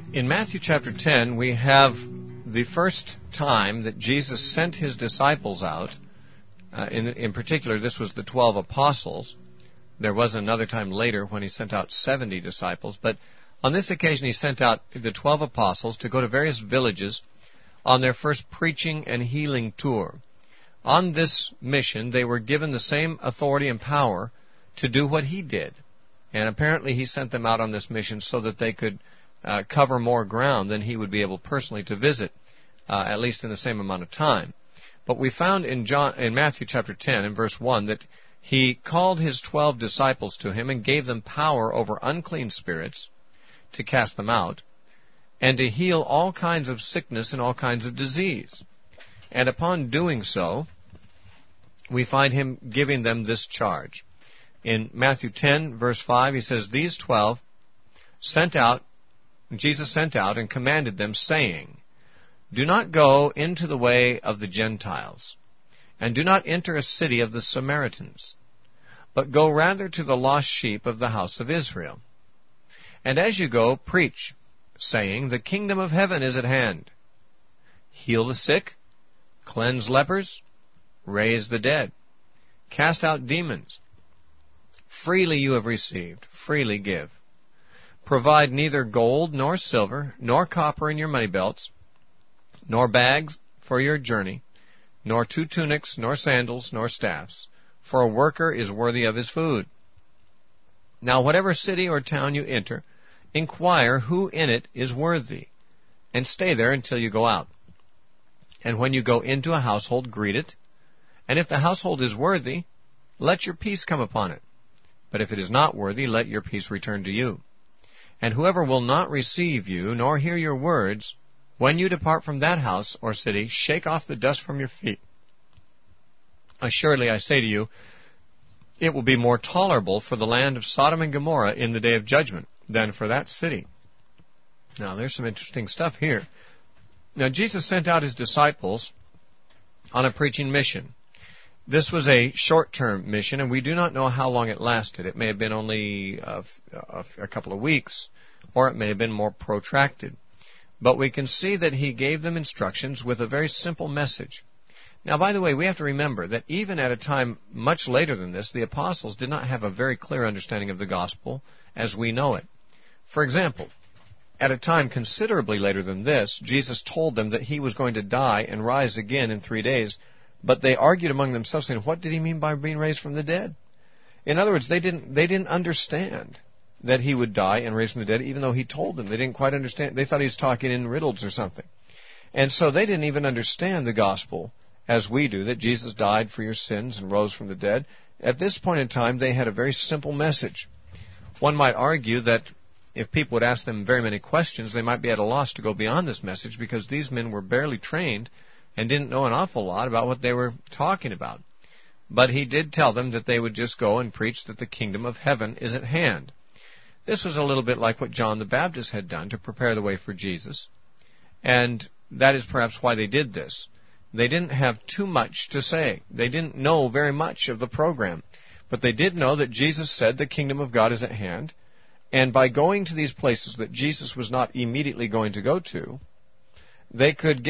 In Matthew chapter 10, we have the first time that Jesus sent his disciples out. In particular, this was the 12 apostles. There was another time later when he sent out 70 disciples. But on this occasion, he sent out the 12 apostles to go to various villages on their first preaching and healing tour. On this mission, they were given the same authority and power to do what he did. And apparently he sent them out on this mission so that they could cover more ground than he would be able personally to visit, at least in the same amount of time. But we found in Matthew chapter 10, in verse 1, that he called his 12 disciples to him and gave them power over unclean spirits to cast them out, and to heal all kinds of sickness and all kinds of disease. And upon doing so, we find him giving them this charge. In Matthew 10, verse 5, he says, "These 12 Jesus sent out and commanded them, saying, 'Do not go into the way of the Gentiles, and do not enter a city of the Samaritans, but go rather to the lost sheep of the house of Israel. And as you go, preach, saying, the kingdom of heaven is at hand. Heal the sick, cleanse lepers, raise the dead, cast out demons. Freely you have received, freely give. Provide neither gold nor silver, nor copper in your money belts, nor bags for your journey, nor 2 tunics, nor sandals, nor staffs, for a worker is worthy of his food. Now whatever city or town you enter, inquire who in it is worthy, and stay there until you go out. And when you go into a household, greet it. And if the household is worthy, let your peace come upon it. But if it is not worthy, let your peace return to you. And whoever will not receive you, nor hear your words, when you depart from that house or city, shake off the dust from your feet. Assuredly, I say to you, it will be more tolerable for the land of Sodom and Gomorrah in the day of judgment than for that city.'" Now, there's some interesting stuff here. Now, Jesus sent out his disciples on a preaching mission. This was a short-term mission, and we do not know how long it lasted. It may have been only a couple of weeks, or it may have been more protracted. But we can see that he gave them instructions with a very simple message. Now, by the way, we have to remember that even at a time much later than this, the apostles did not have a very clear understanding of the gospel as we know it. For example, at a time considerably later than this, Jesus told them that he was going to die and rise again in 3 days, but they argued among themselves, saying, what did he mean by being raised from the dead? In other words, they didn't understand that he would die and raise from the dead, even though he told them. They didn't quite understand. They thought he was talking in riddles or something. And so they didn't even understand the gospel as we do, that Jesus died for your sins and rose from the dead. At this point in time, they had a very simple message. One might argue that if people would ask them very many questions, they might be at a loss to go beyond this message, because these men were barely trained and didn't know an awful lot about what they were talking about. But he did tell them that they would just go and preach that the kingdom of heaven is at hand. This was a little bit like what John the Baptist had done to prepare the way for Jesus. And that is perhaps why they did this. They didn't have too much to say. They didn't know very much of the program. But they did know that Jesus said the kingdom of God is at hand. And by going to these places that Jesus was not immediately going to go to, they could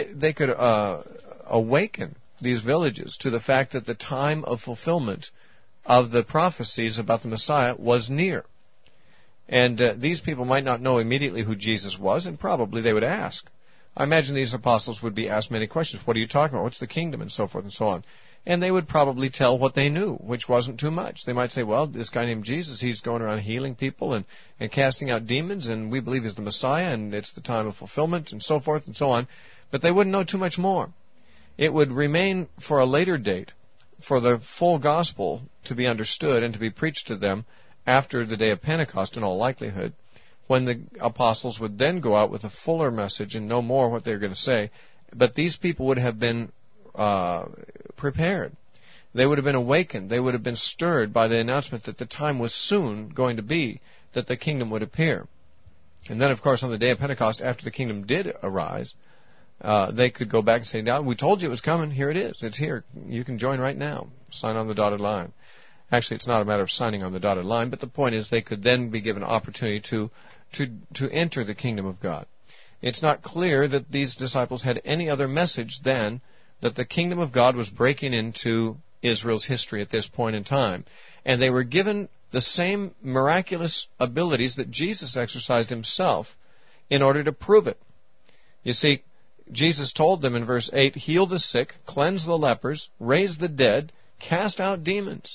awaken these villages to the fact that the time of fulfillment of the prophecies about the Messiah was near. And these people might not know immediately who Jesus was, and probably they would ask. I imagine these apostles would be asked many questions. What are you talking about? What's the kingdom? And so forth and so on. And they would probably tell what they knew, which wasn't too much. They might say, well, this guy named Jesus, he's going around healing people and casting out demons, and we believe he's the Messiah, and it's the time of fulfillment, and so forth and so on. But they wouldn't know too much more. It would remain for a later date for the full gospel to be understood and to be preached to them after the day of Pentecost, in all likelihood, when the apostles would then go out with a fuller message and know more what they were going to say. But these people would have been prepared. They would have been awakened. They would have been stirred by the announcement that the time was soon going to be that the kingdom would appear. And then, of course, on the day of Pentecost, after the kingdom did arise, they could go back and say, now, we told you it was coming. Here it is. It's here. You can join right now. Sign on the dotted line. Actually, it's not a matter of signing on the dotted line, but the point is they could then be given opportunity to enter the kingdom of God. It's not clear that these disciples had any other message than that the kingdom of God was breaking into Israel's history at this point in time. And they were given the same miraculous abilities that Jesus exercised himself in order to prove it. You see, Jesus told them in verse 8, heal the sick, cleanse the lepers, raise the dead, cast out demons.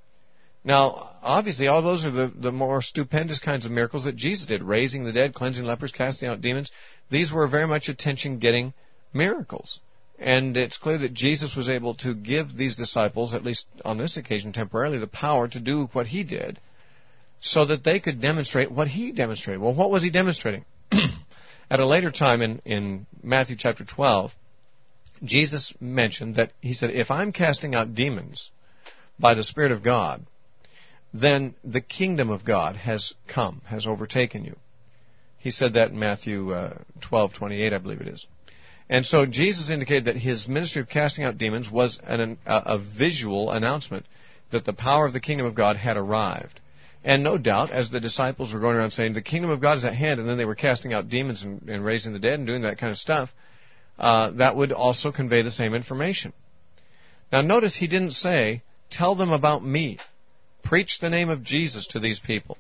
Now, obviously, all those are the more stupendous kinds of miracles that Jesus did, raising the dead, cleansing lepers, casting out demons. These were very much attention-getting miracles. And it's clear that Jesus was able to give these disciples, at least on this occasion temporarily, the power to do what he did so that they could demonstrate what he demonstrated. Well, what was he demonstrating? At a later time in Matthew chapter 12, Jesus mentioned that, he said, if I'm casting out demons by the Spirit of God, then the kingdom of God has come, has overtaken you. He said that in Matthew 12:28, I believe it is. And so Jesus indicated that his ministry of casting out demons was a visual announcement that the power of the kingdom of God had arrived. And no doubt, as the disciples were going around saying, the kingdom of God is at hand, and then they were casting out demons and raising the dead and doing that kind of stuff, that would also convey the same information. Now notice he didn't say, tell them about me. Preach the name of Jesus to these people.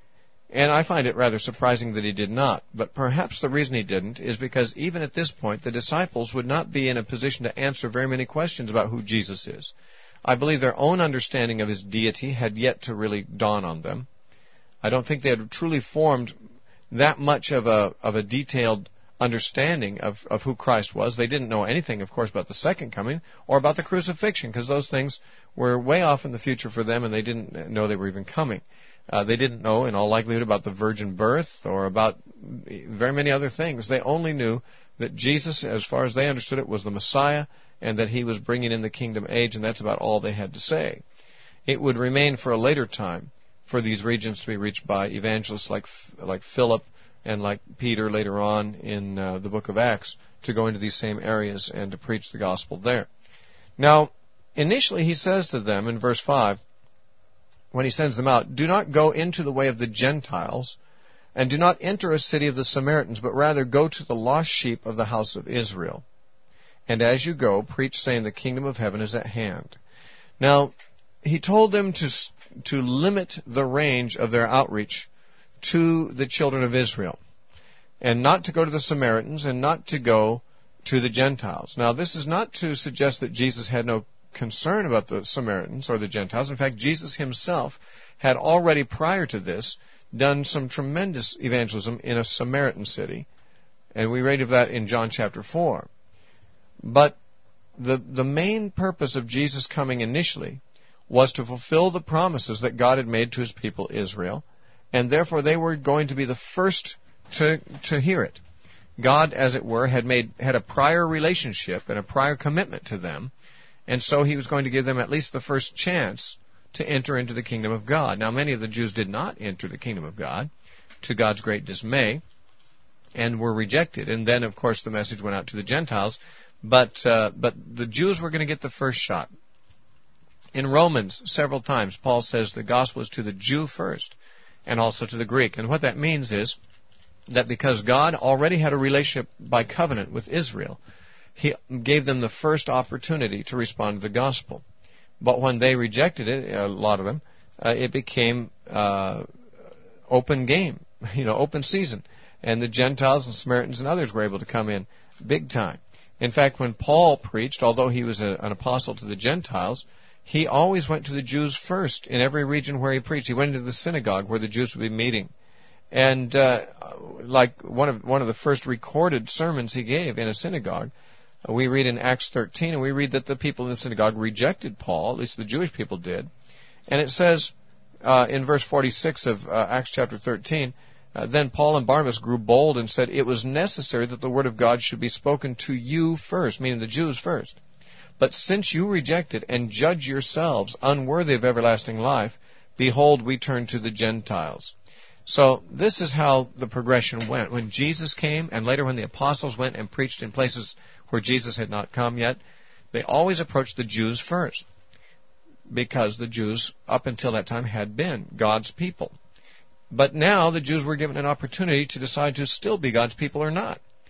And I find it rather surprising that he did not. But perhaps the reason he didn't is because even at this point, the disciples would not be in a position to answer very many questions about who Jesus is. I believe their own understanding of his deity had yet to really dawn on them. I don't think they had truly formed that much of a detailed understanding of who Christ was. They didn't know anything, of course, about the second coming or about the crucifixion, because those things were way off in the future for them, and they didn't know they were even coming. They didn't know, in all likelihood, about the virgin birth or about very many other things. They only knew that Jesus, as far as they understood it, was the Messiah, and that he was bringing in the kingdom age, and that's about all they had to say. It would remain for a later time for these regions to be reached by evangelists like Philip and like Peter later on in the book of Acts to go into these same areas and to preach the gospel there. Now, initially he says to them in verse 5, when he sends them out, do not go into the way of the Gentiles, and do not enter a city of the Samaritans, but rather go to the lost sheep of the house of Israel. And as you go, preach, saying, the kingdom of heaven is at hand. Now, he told them to limit the range of their outreach to the children of Israel, and not to go to the Samaritans, and not to go to the Gentiles. Now, this is not to suggest that Jesus had no concern about the Samaritans or the Gentiles. In fact, Jesus himself had already prior to this done some tremendous evangelism in a Samaritan city, and we read of that in John chapter 4. But the main purpose of Jesus coming initially was to fulfill the promises that God had made to his people Israel, and therefore they were going to be the first to hear it. God, as it were, had a prior relationship and a prior commitment to them, and so he was going to give them at least the first chance to enter into the kingdom of God. Now, many of the Jews did not enter the kingdom of God, to God's great dismay, and were rejected. And then, of course, the message went out to the Gentiles, but the Jews were going to get the first shot. In Romans, several times, Paul says the gospel is to the Jew first, and also to the Greek. And what that means is that because God already had a relationship by covenant with Israel, he gave them the first opportunity to respond to the gospel. But when they rejected it, a lot of them, it became open game, open season. And the Gentiles and Samaritans and others were able to come in big time. In fact, when Paul preached, although he was an apostle to the Gentiles, he always went to the Jews first in every region where he preached. He went into the synagogue where the Jews would be meeting. And like one of the first recorded sermons he gave in a synagogue, we read in Acts 13, and we read that the people in the synagogue rejected Paul, at least the Jewish people did. And it says in verse 46 of Acts chapter 13, then Paul and Barnabas grew bold and said, it was necessary that the word of God should be spoken to you first, meaning the Jews first. But since you reject it and judge yourselves unworthy of everlasting life, behold, we turn to the Gentiles. So this is how the progression went. When Jesus came, and later when the apostles went and preached in places where Jesus had not come yet, they always approached the Jews first, because the Jews, up until that time, had been God's people. But now the Jews were given an opportunity to decide to still be God's people or not.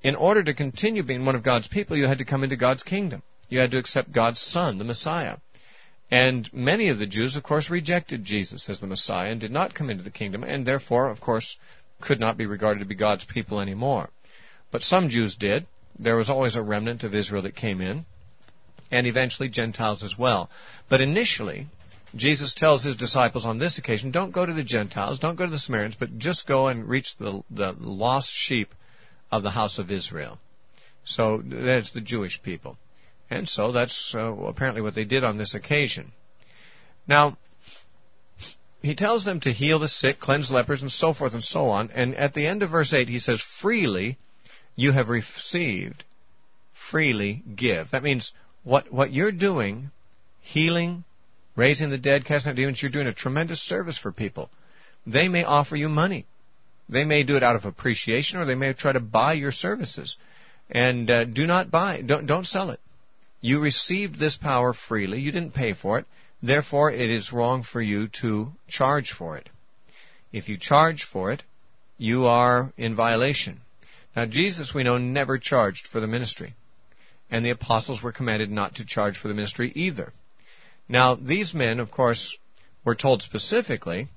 in order to continue being one of God's people, you had to come into God's kingdom. You had to accept God's Son, the Messiah. And many of the Jews, of course, rejected Jesus as the Messiah and did not come into the kingdom, and therefore, of course, could not be regarded to be God's people anymore. But some Jews did. There was always a remnant of Israel that came in, and eventually Gentiles as well. But initially, Jesus tells his disciples on this occasion, don't go to the Gentiles, don't go to the Samaritans, but just go and reach the lost sheep of the house of Israel. So that's the Jewish people. And so that's apparently what they did on this occasion. Now, he tells them to heal the sick, cleanse lepers, and so forth and so on. And at the end of verse 8, he says, freely you have received, freely give. That means what you're doing, healing, raising the dead, casting out demons, you're doing a tremendous service for people. They may offer you money. They may do it out of appreciation, or they may try to buy your services. And do not buy. Don't sell it. You received this power freely. You didn't pay for it. Therefore, it is wrong for you to charge for it. If you charge for it, you are in violation. Now, Jesus, we know, never charged for the ministry. And the apostles were commanded not to charge for the ministry either. Now, these men, of course, were told specifically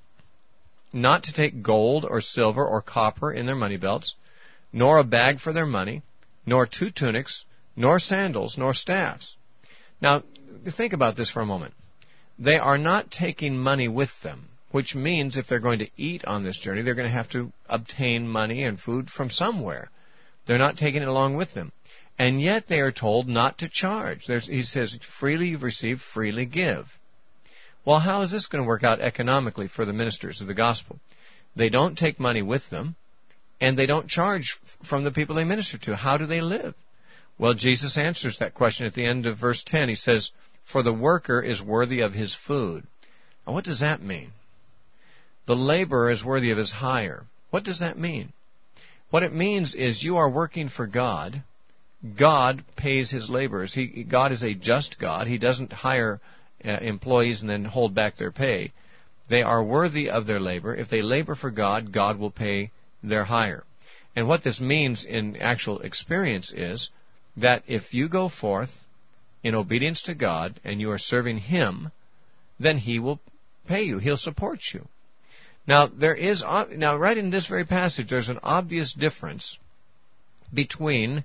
not to take gold or silver or copper in their money belts, nor a bag for their money, nor 2 tunics, nor sandals, nor staffs. Now, think about this for a moment. They are not taking money with them, which means if they're going to eat on this journey, they're going to have to obtain money and food from somewhere. They're not taking it along with them. And yet they are told not to charge. He says, freely you've received, freely give. Well, how is this going to work out economically for the ministers of the gospel? They don't take money with them, and they don't charge from the people they minister to. How do they live? Well, Jesus answers that question at the end of verse 10. He says, for the worker is worthy of his food. Now, what does that mean? The laborer is worthy of his hire. What does that mean? What it means is you are working for God. God pays his laborers. God is a just God. He doesn't hire employees and then hold back their pay. They are worthy of their labor. If they labor for God, God will pay their hire. And what this means in actual experience is that if you go forth in obedience to God and you are serving him, then he will pay you. He'll support you. Now, right in this very passage, there's an obvious difference between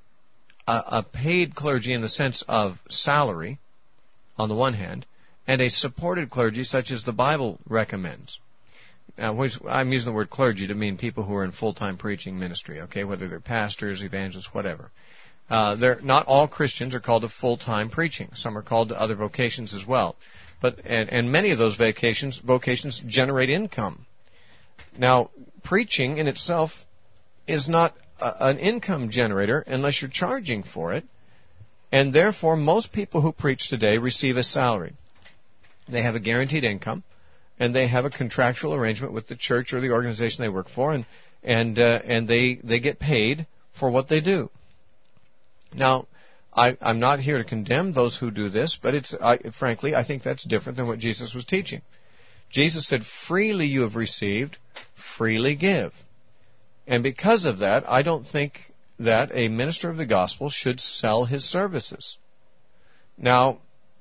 a paid clergy in the sense of salary, on the one hand, and a supported clergy such as the Bible recommends. Now, I'm using the word clergy to mean people who are in full-time preaching ministry, okay, whether they're pastors, evangelists, whatever. Not all Christians are called to full-time preaching. Some are called to other vocations as well. And many of those vocations generate income. Now, preaching in itself is not an income generator unless you're charging for it. And therefore, most people who preach today receive a salary. They have a guaranteed income, and they have a contractual arrangement with the church or the organization they work for, and they get paid for what they do. Now, I'm not here to condemn those who do this, but frankly, I think that's different than what Jesus was teaching. Jesus said, freely you have received, freely give. And because of that, I don't think that a minister of the gospel should sell his services. Now,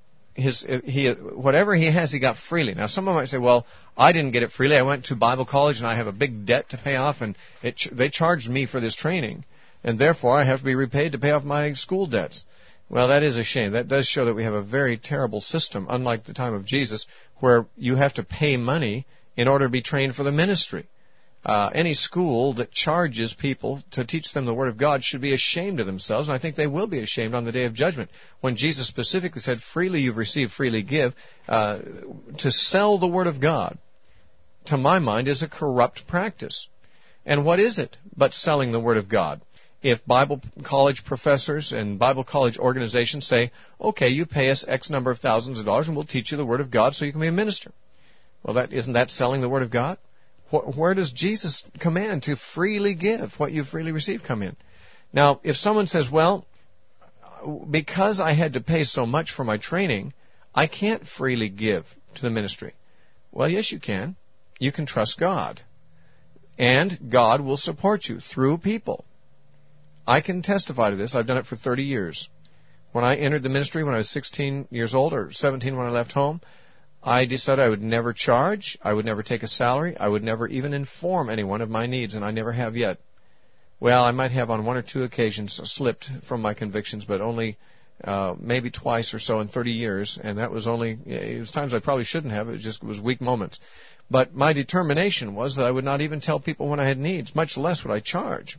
whatever he has, he got freely. Now, someone might say, well, I didn't get it freely. I went to Bible college and I have a big debt to pay off, and they charged me for this training, and therefore I have to be repaid to pay off my school debts. Well, that is a shame. That does show that we have a very terrible system, unlike the time of Jesus, where you have to pay money in order to be trained for the ministry. Any school that charges people to teach them the Word of God should be ashamed of themselves, and I think they will be ashamed on the day of judgment. When Jesus specifically said, freely you've received, freely give, to sell the Word of God, to my mind, is a corrupt practice. And what is it but selling the Word of God? If Bible college professors and Bible college organizations say, okay, you pay us X number of thousands of dollars and we'll teach you the Word of God so you can be a minister. Well, isn't that selling the Word of God? Where does Jesus command to freely give what you freely received come in? Now, if someone says, well, because I had to pay so much for my training, I can't freely give to the ministry. Well, yes, you can. You can trust God. And God will support you through people. I can testify to this. I've done it for 30 years. When I entered the ministry when I was 16 years old, or 17 when I left home, I decided I would never charge, I would never take a salary, I would never even inform anyone of my needs, and I never have yet. Well, I might have on one or two occasions slipped from my convictions, but only maybe twice or so in 30 years, and that was only, it was times I probably shouldn't have, it was weak moments. But my determination was that I would not even tell people when I had needs, much less would I charge.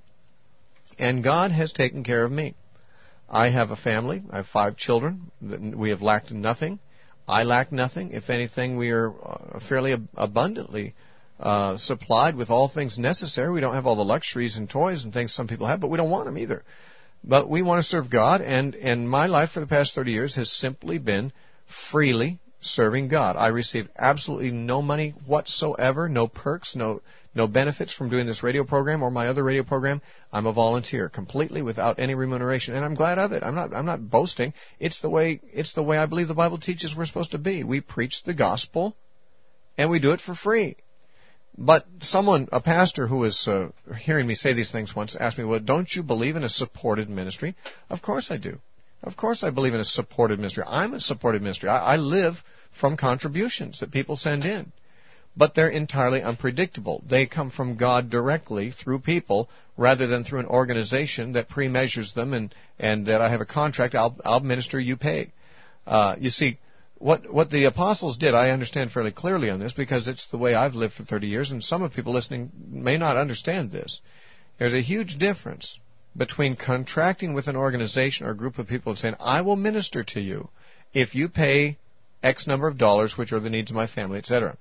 And God has taken care of me. I have a family, I have 5 children, we have lacked nothing. I lack nothing. If anything, we are fairly abundantly supplied with all things necessary. We don't have all the luxuries and toys and things some people have, but we don't want them either. But we want to serve God, and my life for the past 30 years has simply been freely serving God. I receive absolutely no money whatsoever, no perks, no benefits from doing this radio program or my other radio program. I'm a volunteer, completely without any remuneration, and I'm glad of it. I'm not boasting. It's the way I believe the Bible teaches we're supposed to be. We preach the gospel, and we do it for free. But a pastor who was hearing me say these things once asked me, well, don't you believe in a supported ministry? Of course I do. Of course I believe in a supported ministry. I'm a supported ministry. I live from contributions that people send in. But they're entirely unpredictable. They come from God directly through people rather than through an organization that pre-measures them and that I have a contract, I'll minister, you pay. You see, what the apostles did, I understand fairly clearly on this because it's the way I've lived for 30 years, and some of the people listening may not understand this. There's a huge difference between contracting with an organization or a group of people and saying, I will minister to you if you pay X number of dollars, which are the needs of my family, etc.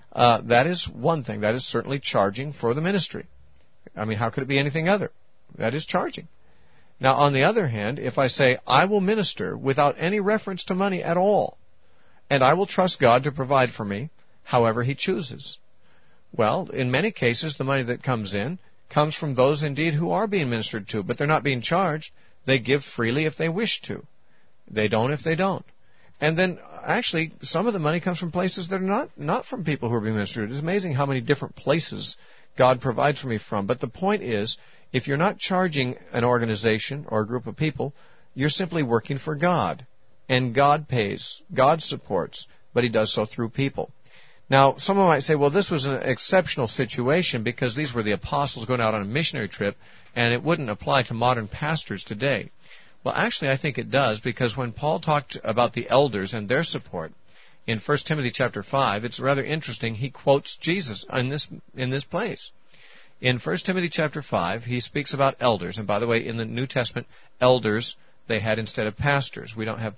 That is one thing. That is certainly charging for the ministry. I mean, how could it be anything other? That is charging. Now, on the other hand, if I say, I will minister without any reference to money at all, and I will trust God to provide for me however He chooses. Well, in many cases, the money that comes in comes from those indeed who are being ministered to, but they're not being charged. They give freely if they wish to. They don't if they don't. And then, actually, some of the money comes from places that are not from people who are being ministered to. It's amazing how many different places God provides for me from. But the point is, if you're not charging an organization or a group of people, you're simply working for God. And God pays, God supports, but He does so through people. Now, someone might say, well, this was an exceptional situation because these were the apostles going out on a missionary trip, and it wouldn't apply to modern pastors today. Well, actually, I think it does, because when Paul talked about the elders and their support in 1 Timothy chapter 5, it's rather interesting. He quotes Jesus in this place. In 1 Timothy chapter 5, he speaks about elders. And by the way, in the New Testament, elders they had instead of pastors.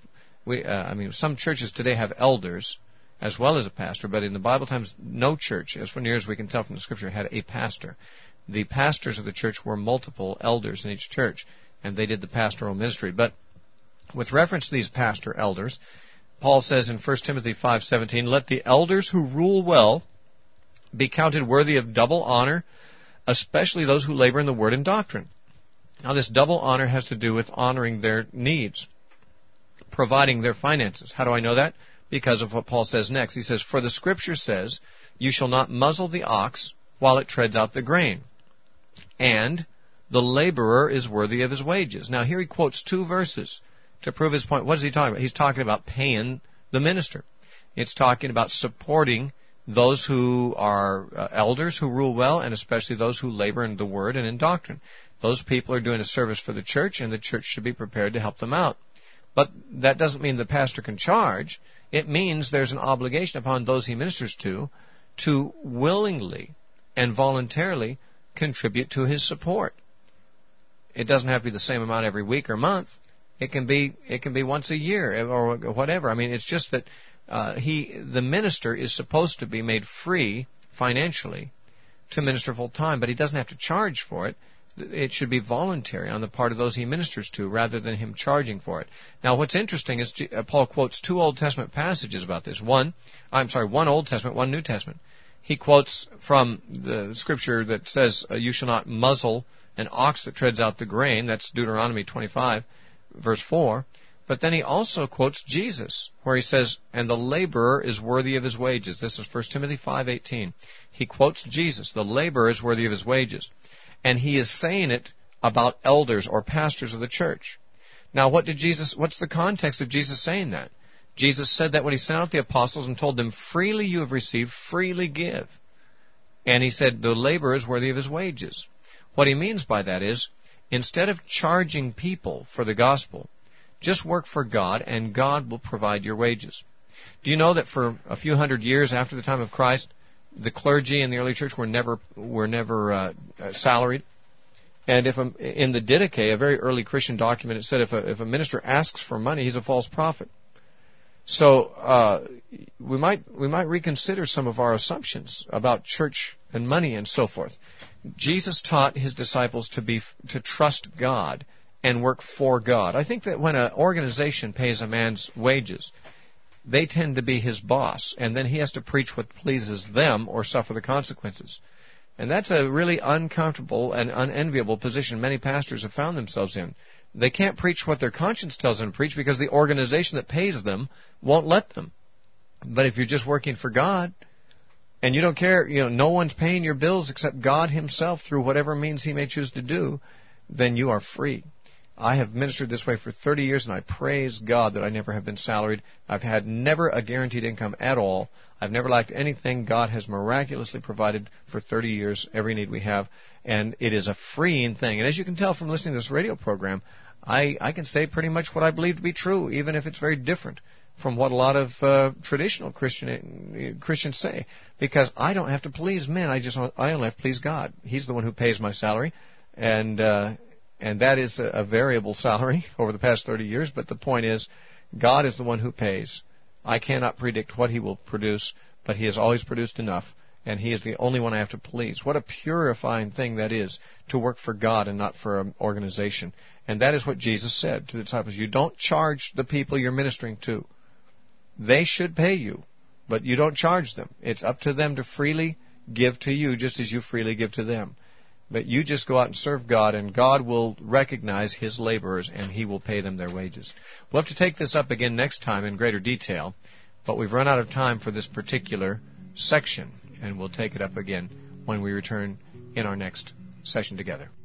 Some churches today have elders as well as a pastor, but in the Bible times, no church, as near as we can tell from the Scripture, had a pastor. The pastors of the church were multiple elders in each church, and they did the pastoral ministry. But with reference to these pastor elders, Paul says in 1 Timothy 5:17, let the elders who rule well be counted worthy of double honor, especially those who labor in the word and doctrine. Now, this double honor has to do with honoring their needs, providing their finances. How do I know that? Because of what Paul says next. He says, for the Scripture says, you shall not muzzle the ox while it treads out the grain, and the laborer is worthy of his wages. Now, here he quotes 2 verses to prove his point. What is he talking about? He's talking about paying the minister. It's talking about supporting those who are elders who rule well, and especially those who labor in the word and in doctrine. Those people are doing a service for the church, and the church should be prepared to help them out. But that doesn't mean the pastor can charge. It means there's an obligation upon those he ministers to willingly and voluntarily contribute to his support. It doesn't have to be the same amount every week or month. It can be once a year or whatever. I mean, it's just that the minister is supposed to be made free financially to minister full time, but he doesn't have to charge for it. It should be voluntary on the part of those he ministers to rather than him charging for it. Now, what's interesting is Paul quotes 2 Old Testament passages about this. One Old Testament, one New Testament. He quotes from the Scripture that says, you shall not muzzle an ox that treads out the grain. That's Deuteronomy 25, verse 4. But then he also quotes Jesus, where he says, and the laborer is worthy of his wages. This is 1 Timothy 5:18. He quotes Jesus. The laborer is worthy of his wages. And he is saying it about elders or pastors of the church. Now, what's the context of Jesus saying that? Jesus said that when he sent out the apostles and told them, freely you have received, freely give. And he said, the laborer is worthy of his wages. What he means by that is, instead of charging people for the gospel, just work for God and God will provide your wages. Do you know that for a few hundred years after the time of Christ, the clergy in the early church were never salaried? And in the Didache, a very early Christian document, it said if a minister asks for money, he's a false prophet. So we might reconsider some of our assumptions about church and money and so forth. Jesus taught his disciples to trust God and work for God. I think that when an organization pays a man's wages, they tend to be his boss, and then he has to preach what pleases them or suffer the consequences. And that's a really uncomfortable and unenviable position many pastors have found themselves in. They can't preach what their conscience tells them to preach because the organization that pays them won't let them. But if you're just working for God and you don't care, no one's paying your bills except God himself through whatever means he may choose to do, then you are free. I have ministered this way for 30 years, and I praise God that I never have been salaried. I've had never a guaranteed income at all. I've never lacked anything. God has miraculously provided for 30 years every need we have, and it is a freeing thing. And as you can tell from listening to this radio program, I can say pretty much what I believe to be true, even if it's very different from what a lot of traditional Christians say, because I don't have to please men. I only have to please God. He's the one who pays my salary, and that is a variable salary over the past 30 years, but the point is, God is the one who pays. I cannot predict what he will produce, but he has always produced enough, and he is the only one I have to please. What a purifying thing that is, to work for God and not for an organization. And that is what Jesus said to the disciples. You don't charge the people you're ministering to. They should pay you, but you don't charge them. It's up to them to freely give to you, just as you freely give to them. But you just go out and serve God, and God will recognize his laborers, and he will pay them their wages. We'll have to take this up again next time in greater detail, but we've run out of time for this particular section, and we'll take it up again when we return in our next session together.